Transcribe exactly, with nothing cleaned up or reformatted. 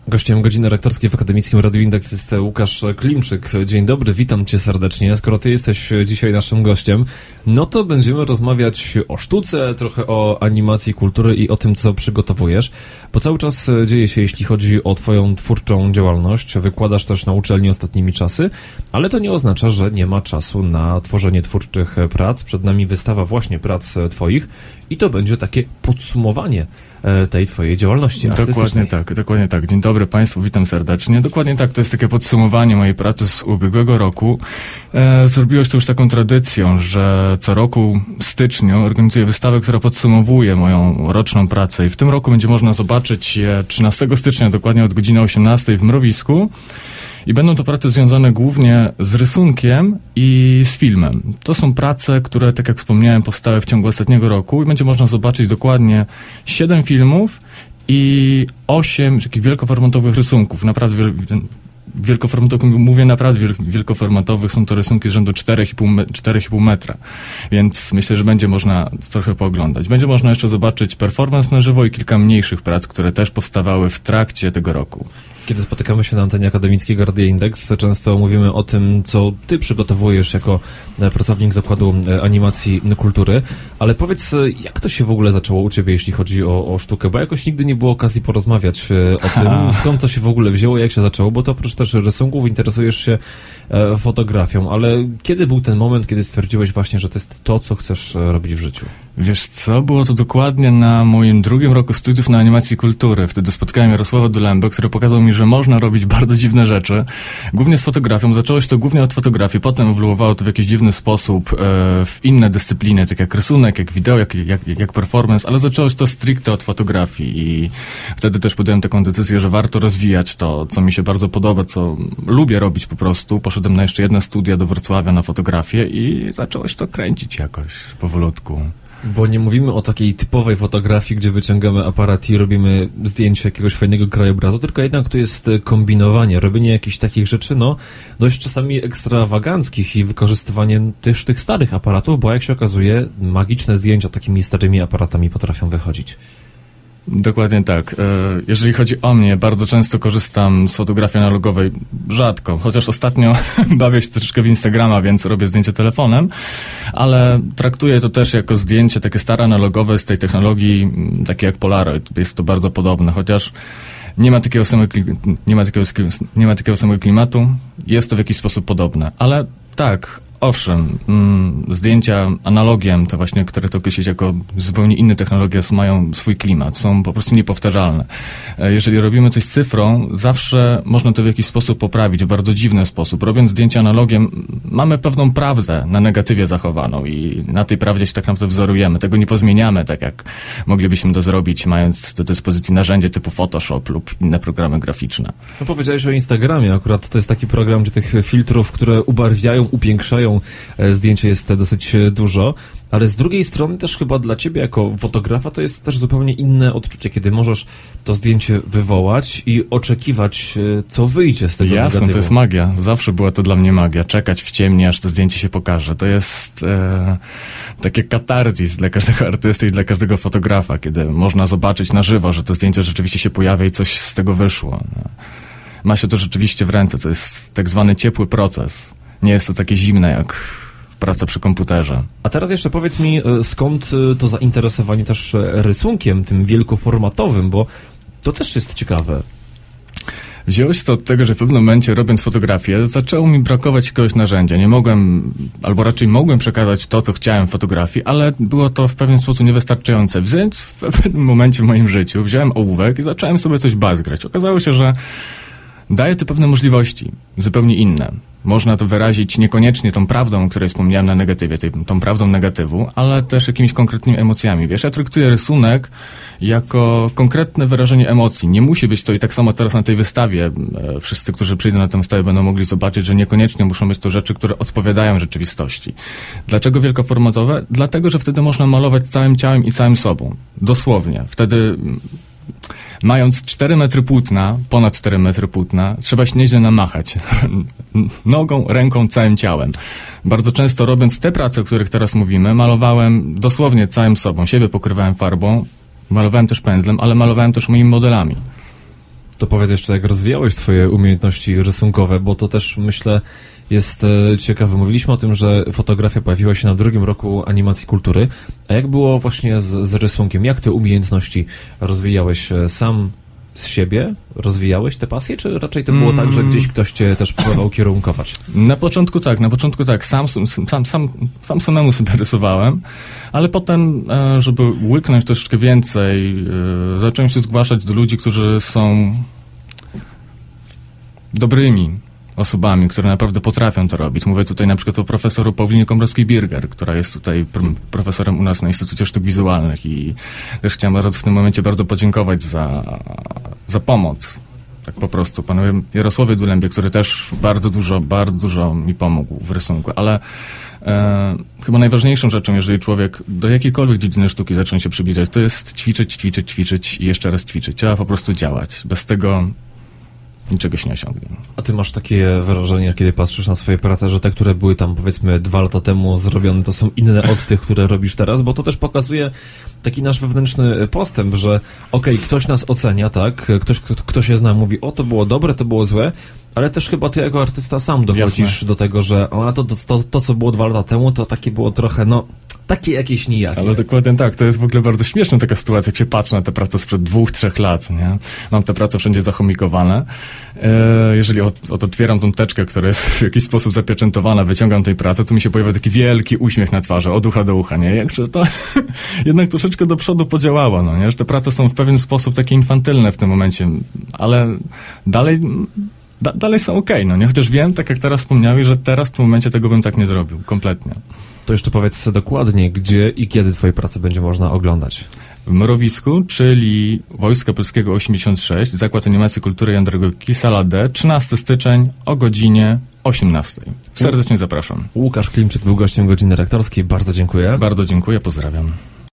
Gościem Godziny Rektorskiej w Akademickim Radiu Indeks jest Łukasz Klimczyk. Dzień dobry, witam cię serdecznie. Skoro ty jesteś dzisiaj naszym gościem, no to będziemy rozmawiać o sztuce, trochę o animacji, kultury i o tym, co przygotowujesz. Bo cały czas dzieje się, jeśli chodzi o twoją twórczą działalność. Wykładasz też na uczelni ostatnimi czasy, ale to nie oznacza, że nie ma czasu na tworzenie twórczych prac. Przed nami wystawa właśnie prac twoich i to będzie takie podsumowanie tej twojej działalności artystycznej. Dokładnie tak, dokładnie tak. Dzień dobry Państwu, witam serdecznie. Dokładnie tak, to jest takie podsumowanie mojej pracy z ubiegłego roku. E, zrobiłeś to już taką tradycją, że co roku w styczniu organizuję wystawę, która podsumowuje moją roczną pracę i w tym roku będzie można zobaczyć je trzynastego stycznia, dokładnie od godziny osiemnastej w Mrowisku. I będą to prace związane głównie z rysunkiem i z filmem. To są prace, które, tak jak wspomniałem, powstały w ciągu ostatniego roku i będzie można zobaczyć dokładnie siedem filmów i osiem takich wielkoformatowych rysunków. Naprawdę wiel wielkoformatowych, mówię naprawdę wiel wielkoformatowych, są to rysunki z rzędu czterech i pół metra, więc myślę, że będzie można trochę pooglądać. Będzie można jeszcze zobaczyć performance na żywo i kilka mniejszych prac, które też powstawały w trakcie tego roku. Kiedy spotykamy się na antenie Akademickiego Radia Indeks, często mówimy o tym, co ty przygotowujesz jako pracownik Zakładu Animacji Kultury, ale powiedz, jak to się w ogóle zaczęło u ciebie, jeśli chodzi o, o sztukę, bo jakoś nigdy nie było okazji porozmawiać o tym, skąd to się w ogóle wzięło, jak się zaczęło, bo to oprócz też rysunków interesujesz się fotografią, ale kiedy był ten moment, kiedy stwierdziłeś właśnie, że to jest to, co chcesz robić w życiu? Wiesz co, było to dokładnie na moim drugim roku studiów na animacji kultury. Wtedy spotkałem Jarosława Dulębę, który pokazał mi, że można robić bardzo dziwne rzeczy. Głównie z fotografią. Zaczęło się to głównie od fotografii, potem ewoluowało to w jakiś dziwny sposób e, w inne dyscypliny, tak jak rysunek, jak wideo, jak, jak, jak performance, ale zaczęło się to stricte od fotografii i wtedy też podjąłem taką decyzję, że warto rozwijać to, co mi się bardzo podoba, co lubię robić po prostu. Poszedłem na jeszcze jedne studia do Wrocławia na fotografię i zaczęło się to kręcić jakoś powolutku. Bo nie mówimy o takiej typowej fotografii, gdzie wyciągamy aparat i robimy zdjęcie jakiegoś fajnego krajobrazu, tylko jednak to jest kombinowanie, robienie jakichś takich rzeczy, no, dość czasami ekstrawaganckich i wykorzystywanie też tych starych aparatów, bo jak się okazuje, magiczne zdjęcia takimi starymi aparatami potrafią wychodzić. Dokładnie tak. Jeżeli chodzi o mnie, bardzo często korzystam z fotografii analogowej, rzadko, chociaż ostatnio bawię się troszeczkę w Instagrama, więc robię zdjęcie telefonem, ale traktuję to też jako zdjęcie takie stare analogowe z tej technologii, takie jak Polaroid. Jest to bardzo podobne, chociaż nie ma takiego samego, nie ma takiego, nie ma takiego samego klimatu, jest to w jakiś sposób podobne, ale tak, owszem, mm, zdjęcia analogiem, to właśnie, które to określić jako zupełnie inne technologie, mają swój klimat, są po prostu niepowtarzalne. Jeżeli robimy coś cyfrą, zawsze można to w jakiś sposób poprawić, w bardzo dziwny sposób. Robiąc zdjęcia analogiem, mamy pewną prawdę na negatywie zachowaną i na tej prawdzie się tak naprawdę wzorujemy. Tego nie pozmieniamy, tak jak moglibyśmy to zrobić, mając do dyspozycji narzędzie typu Photoshop lub inne programy graficzne. No powiedziałeś o Instagramie, akurat to jest taki program, gdzie tych filtrów, które ubarwiają, upiększają zdjęcie jest dosyć dużo, ale z drugiej strony też chyba dla ciebie jako fotografa to jest też zupełnie inne odczucie, kiedy możesz to zdjęcie wywołać i oczekiwać, co wyjdzie z tego Jasne, negatywu. To jest magia. Zawsze była to dla mnie magia. Czekać w ciemnie, aż to zdjęcie się pokaże. To jest e, takie katarzis dla każdego artysty i dla każdego fotografa, kiedy można zobaczyć na żywo, że to zdjęcie rzeczywiście się pojawia i coś z tego wyszło. Ma się to rzeczywiście w ręce. To jest tak zwany ciepły proces. Nie jest to takie zimne jak praca przy komputerze. A teraz jeszcze powiedz mi, skąd to zainteresowanie też rysunkiem, tym wielkoformatowym, bo to też jest ciekawe. Wzięło się to od tego, że w pewnym momencie, robiąc fotografię, zaczęło mi brakować jakiegoś narzędzia. Nie mogłem, albo raczej mogłem przekazać to, co chciałem w fotografii, ale było to w pewien sposób niewystarczające. Więc w pewnym momencie w moim życiu wziąłem ołówek i zacząłem sobie coś bazgrać. Okazało się, że daje to pewne możliwości, zupełnie inne. Można to wyrazić niekoniecznie tą prawdą, o której wspomniałem na negatywie, tej, tą prawdą negatywu, ale też jakimiś konkretnymi emocjami. Wiesz, ja traktuję rysunek jako konkretne wyrażenie emocji. Nie musi być to i tak samo teraz na tej wystawie. Wszyscy, którzy przyjdą na tę wystawę, będą mogli zobaczyć, że niekoniecznie muszą być to rzeczy, które odpowiadają rzeczywistości. Dlaczego wielkoformatowe? Dlatego, że wtedy można malować całym ciałem i całym sobą. Dosłownie. Wtedy mając cztery metry płótna, ponad cztery metry płótna, trzeba się nieźle namachać. Nogą, ręką, całym ciałem. Bardzo często robiąc te prace, o których teraz mówimy, malowałem dosłownie całym sobą. Siebie pokrywałem farbą, malowałem też pędzlem, ale malowałem też moimi modelami. To powiedz jeszcze, jak rozwijałeś twoje umiejętności rysunkowe, bo to też, myślę, jest e, ciekawe. Mówiliśmy o tym, że fotografia pojawiła się na drugim roku animacji kultury. A jak było właśnie z, z rysunkiem? Jak te umiejętności rozwijałeś sam z siebie? Rozwijałeś te pasje, czy raczej to było mm. tak, że gdzieś ktoś cię też próbował kierunkować? Na początku tak, na początku tak. Sam, sam, sam, sam samemu sobie rysowałem, ale potem, żeby łyknąć troszeczkę więcej, zacząłem się zgłaszać do ludzi, którzy są dobrymi osobami, które naprawdę potrafią to robić. Mówię tutaj na przykład o profesoru Paulinie Komorowskiej-Birger, która jest tutaj pr- profesorem u nas na Instytucie Sztuk Wizualnych i też chciałem w tym momencie bardzo podziękować za, za pomoc. Tak po prostu. Panu Jarosławie Dulębie, który też bardzo dużo, bardzo dużo mi pomógł w rysunku, ale e, chyba najważniejszą rzeczą, jeżeli człowiek do jakiejkolwiek dziedziny sztuki zacznie się przybliżać, to jest ćwiczyć, ćwiczyć, ćwiczyć i jeszcze raz ćwiczyć. Trzeba po prostu działać. Bez tego niczego się nie osiągnie. A ty masz takie wrażenie, kiedy patrzysz na swoje prace, że te, które były tam powiedzmy dwa lata temu zrobione, to są inne od tych, które robisz teraz? Bo to też pokazuje taki nasz wewnętrzny postęp, że okej, okay, ktoś nas ocenia, tak? Ktoś, kto, kto się zna, mówi, o, to było dobre, to było złe, ale też chyba ty jako artysta sam dochodzisz Jasne. do tego, że o, to, to, to, to, co było dwa lata temu, to takie było trochę, no, takie jakieś nijakie. Ale dokładnie tak, to jest w ogóle bardzo śmieszna taka sytuacja, jak się patrzy na te prace sprzed dwóch, trzech lat, nie? Mam te prace wszędzie zachomikowane. E, jeżeli od, od otwieram tą teczkę, która jest w jakiś sposób zapieczętowana, wyciągam tej pracy, to mi się pojawia taki wielki uśmiech na twarzy, od ucha do ucha, nie? Jakże to jednak troszeczkę do przodu podziałało, no nie? Że te prace są w pewien sposób takie infantylne w tym momencie, ale dalej... Da, dalej są okej, okay, no nie? Chociaż wiem, tak jak teraz wspomniałeś, że teraz w tym momencie tego bym tak nie zrobił, kompletnie. To jeszcze powiedz dokładnie, gdzie i kiedy twoje prace będzie można oglądać. W Mrowisku, czyli Wojska Polskiego osiemdziesiąt sześć, Zakład Animacji Kultury i Andragogiki, sala D, trzynastego stycznia o godzinie osiemnastej. Serdecznie zapraszam. Łukasz Klimczyk był gościem Godziny Rektorskiej. Bardzo dziękuję. Bardzo dziękuję, pozdrawiam.